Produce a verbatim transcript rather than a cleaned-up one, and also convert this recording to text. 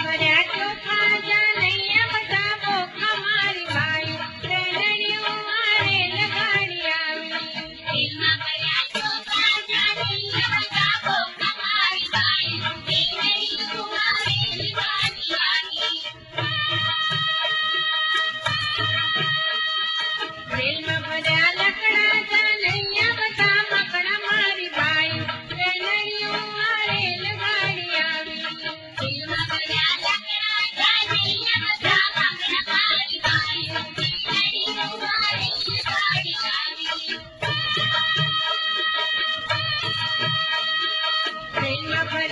भर्या चोखा जानैया બધા બોખા મારી ભાઈ રેલડીઓ મારે લગાડી આવી દિલમાં ભર્યા ચોખા जानैया બધા બોખા મારી ભાઈ રેલડીઓ મારે લગાડી આવી રેલમાં ભર્યા લકડા जानैया બધા મકડા મારી ભાઈ રેલડીઓ મારે લગાડી આવી દિલમાં ભર્યા લકડા जानैया બધા મકડા મારી ભાઈ રેલડીઓ મારે લગાડી આવી રેલમાં